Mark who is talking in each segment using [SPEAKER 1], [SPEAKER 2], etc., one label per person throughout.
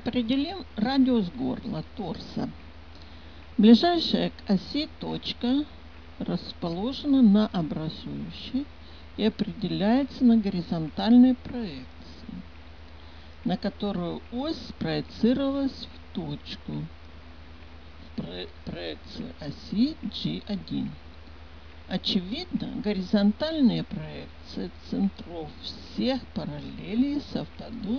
[SPEAKER 1] Определим радиус горла торса. Ближайшая к оси точка расположена на образующей и определяется на горизонтальной проекции, на которую ось спроецировалась в точку в проекции оси G1. Очевидно, горизонтальные проекции центров всех параллелей совпадут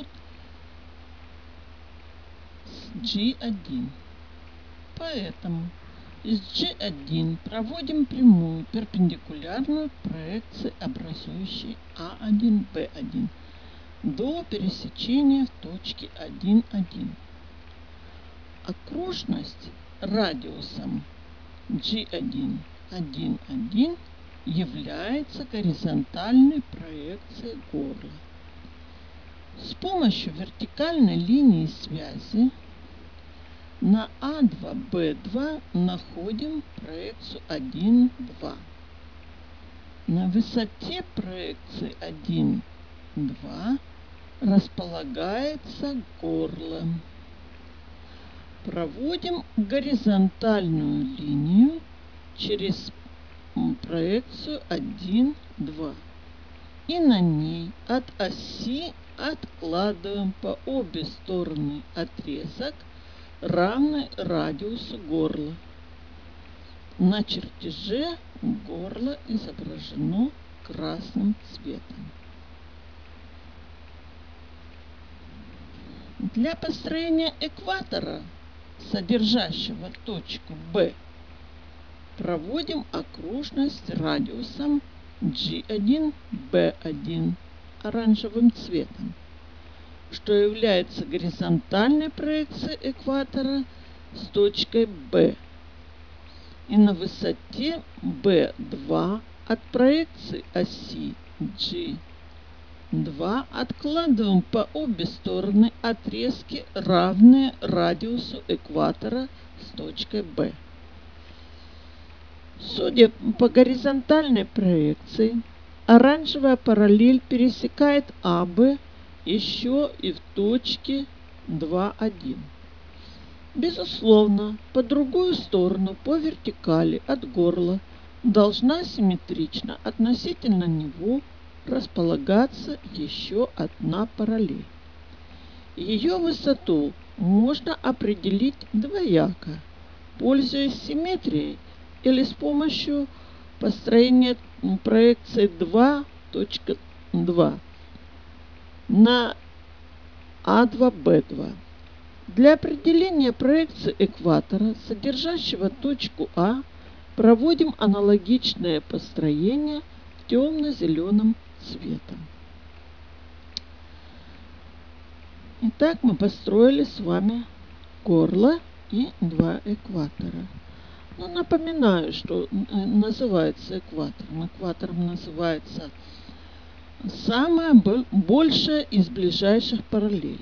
[SPEAKER 1] с G1. Поэтому из G1 проводим прямую перпендикулярную проекции, образующей А1, Б1 до пересечения в точке 1, 1. Окружность радиусом G1, 1, 1 является горизонтальной проекцией горла. С помощью вертикальной линии связи на А2, Б2 находим проекцию 1, 2. На высоте проекции 1, 2 располагается горло. Проводим горизонтальную линию через проекцию 1, 2. И на ней от оси откладываем по обе стороны отрезок, равный радиусу горла. На чертеже горло изображено красным цветом. Для построения экватора, содержащего точку B, проводим окружность радиусом G1, B1 оранжевым цветом, что является горизонтальной проекцией экватора с точкой B. И на высоте B2 от проекции оси G2 откладываем по обе стороны отрезки, равные радиусу экватора с точкой B. Судя по горизонтальной проекции, оранжевая параллель пересекает АБ еще и в точке 2, 1. Безусловно, по другую сторону по вертикали от горла должна симметрично относительно него располагаться еще одна параллель. Ее высоту можно определить двояко, пользуясь симметрией или с помощью построения проекции 2.2 на А2, Б2. Для определения проекции экватора, содержащего точку А, проводим аналогичное построение темно-зеленым цветом. Итак, мы построили с вами горло и два экватора. Но напоминаю, что называется экватором. Экватором называется самая большая из ближайших параллелей.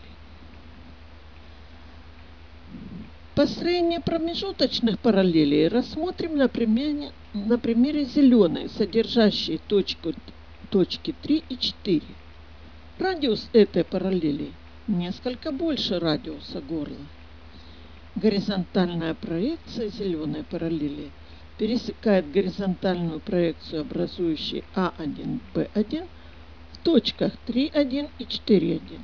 [SPEAKER 1] Построение промежуточных параллелей рассмотрим на примере зеленой, содержащей точки 3 и 4. Радиус этой параллели несколько больше радиуса горла. Горизонтальная проекция зеленой параллели пересекает горизонтальную проекцию, образующую А1, Б1 в точках 3,1 и 4,1.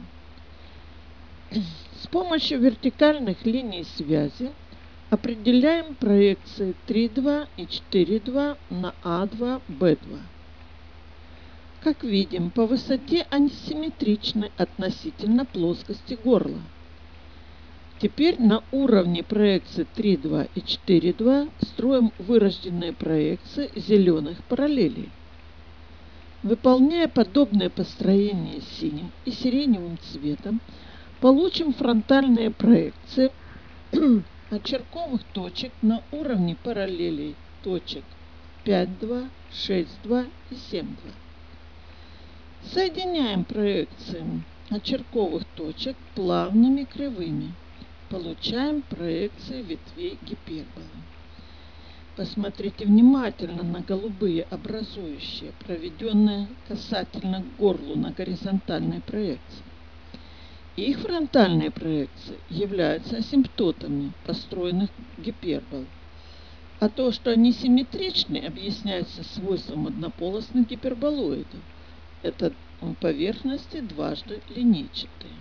[SPEAKER 1] С помощью вертикальных линий связи определяем проекции 3,2 и 4,2 на А2, Б2. Как видим, по высоте они симметричны относительно плоскости горла. Теперь на уровне проекции 3,2 и 4,2 строим вырожденные проекции зеленых параллелей. Выполняя подобное построение синим и сиреневым цветом, получим фронтальные проекции очерковых точек на уровне параллелей точек 5,2, 6,2 и 7,2. Соединяем проекции очерковых точек плавными кривыми. Получаем проекции ветвей гиперболы. Посмотрите внимательно на голубые образующие, проведенные касательно к горлу на горизонтальной проекции. Их фронтальные проекции являются асимптотами построенных гипербол. А то, что они симметричны, объясняется свойством однополосных гиперболоидов. Это поверхности дважды линейчатые.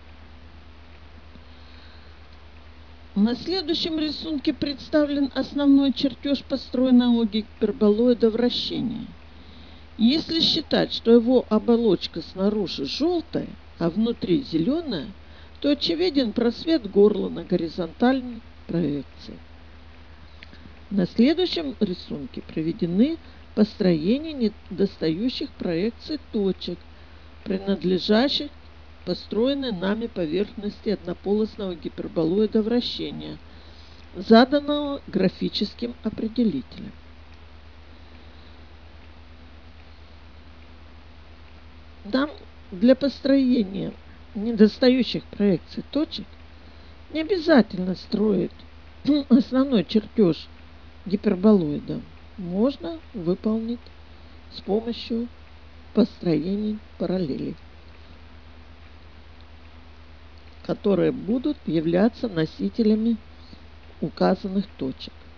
[SPEAKER 1] На следующем рисунке представлен основной чертеж построенного гиперболоида вращения. Если считать, что его оболочка снаружи желтая, а внутри зеленая, то очевиден просвет горла на горизонтальной проекции. На следующем рисунке приведены построения недостающих проекций точек, принадлежащих построенной нами поверхности однополосного гиперболоида вращения, заданного графическим определителем. Нам для построения недостающих проекций точек не обязательно строить основной чертеж гиперболоида. Можно выполнить с помощью построений параллелей, которые будут являться носителями указанных точек.